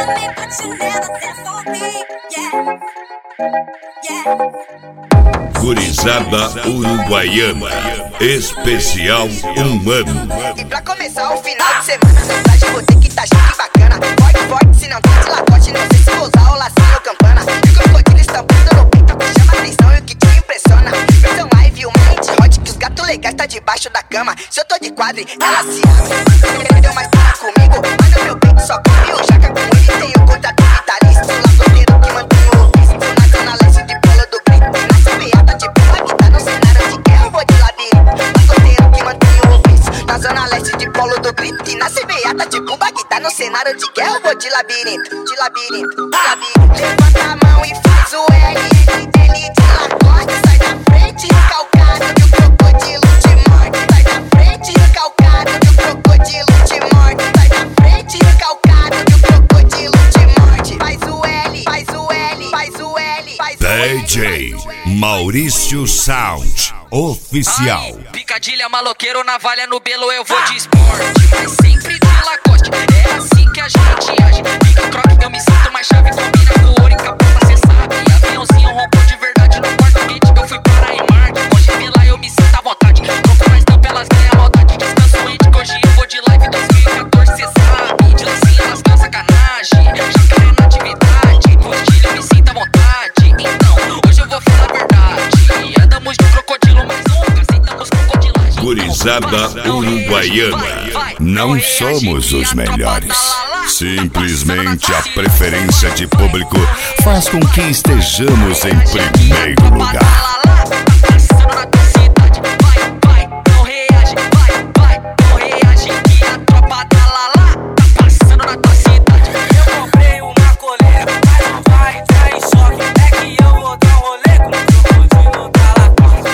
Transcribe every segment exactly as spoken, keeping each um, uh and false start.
me, but you never there for me. Yeah, yeah. Gurizada uruguaiana, especial um ano. E pra começar o final de semana, na verdade vou ter que tá chique bacana. Forte, forte, se não tá de lacote, não sei se vou usar o lacinho ou campana. E crocodilo estampado no peito, que chama atenção e o que te impressiona. Versão live, uma hit hot, que os gatos legais tá debaixo da cama. Se eu tô de quadro, ela se abre. Perdeu mais para comigo, mas no meu peito só come o jaca. Com ele tem o contrato vitalício, sou lá solteiro que mantém o ofício. Na zona leste de Polo do Grito, na beata de Pula que tá no cenário de guerra, eu vou de labirinto. Lá solteiro que mantém o ofício. Na zona leste de Polo do Grito, e na beata de Pula que tá no cenário de guerra, eu vou de labirinto, de labirinto, de labirinto. Levanta a mão e faz o L, L de lacoste, sai da frente, recalcado que o crocodilo te morde. Sai da frente, recalcado que o crocodilo te morde. Sai da frente, recalcado que o crocodilo te morde. Faz o L, faz o L, faz o L, faz o L. D J Maurício Sound Oficial. Aí, picadilha, maloqueiro, navalha no belo, eu vou de esporte, mas sempre de lacoste. É assim que a gente age. Fica croque, eu me sinto mais chave. Combina com ouro e capota, cê sabe. Aviãozinho rompou de verdade no quarto gate. Eu fui para em Marte, pode vir lá, eu me sinto à vontade. Troco mais não pelas ganha maldade. Descanso índico, hoje eu vou de live dois mil e quatorze, cê sabe. De lancinha nas ganhas, sacanagem. Jacaré na atividade, postilha, eu me sinto à vontade. Então, hoje eu vou falar a verdade. Andamos de crocodilo, mas nunca aceitamos crocodilagem. Gurizada uruguaiana, não somos os melhores. Simplesmente a preferência de público faz com que estejamos em primeiro lugar. Passando na tua cidade, vai, vai, não reage, vai, vai, não reage, que a tropa da Lala tá passando na tua cidade. Eu comprei uma coleira, mas não vai entrar em choque. É que eu vou dar um rolê com o crocodilo da lacoste.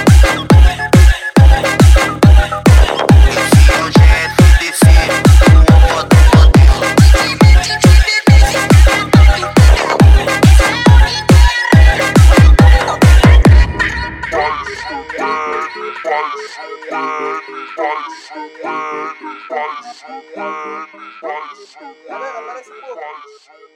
Galera, parece pouco.